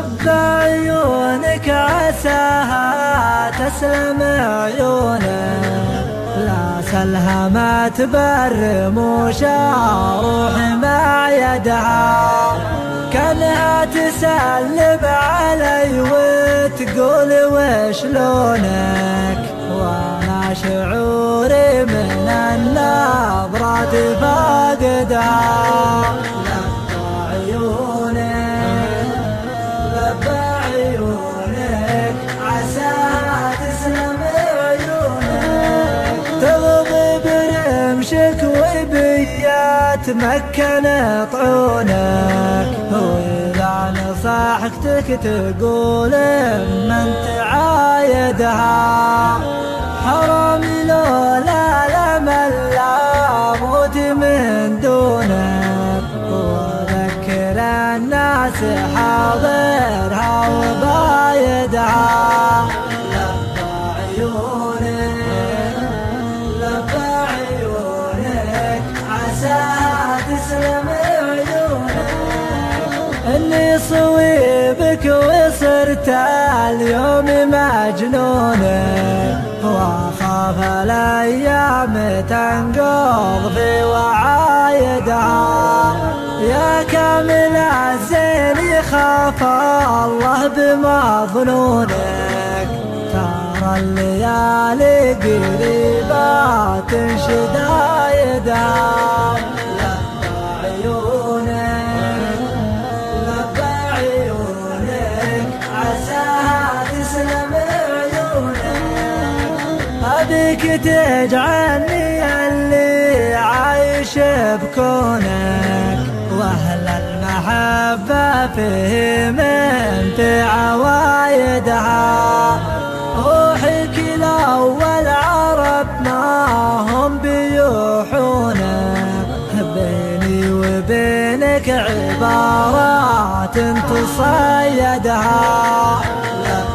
لب عيونك عساها تسلم عيونك، لا سلها ما تبرم وشاروح مع يدها، كانها تسلم علي وتقول وشلونك، وانا شعوري من النظرة فاقدها. لب عيونك لب عيونك عساها تسلم عيونك، تغضب برمشك وبيات مكن طعونك، وإذا نصحتك تقول من تعايدها، حرامي لولا الأمل لا موت من دونك، وذكر الناس حاضرها وبايدها. لب عيونك لب عيونك عساها تسلم عيونك، اني صويبك وصرت اليوم مجنونك، واخاف الايام تنقض في وعايدها، يا كامل الزين يخاف الله بمظنونك، ترى الليالي قريبات شدايدها. لب عيونك لب عيونك عساها تسلم عيونك، أبيك تجعلني اللي عايش بكونك، وأهل المحبة فيه من في عوايدها، روحك الأول عرفناهم بيوحونك، بيني وبينك عبارات تصيدها.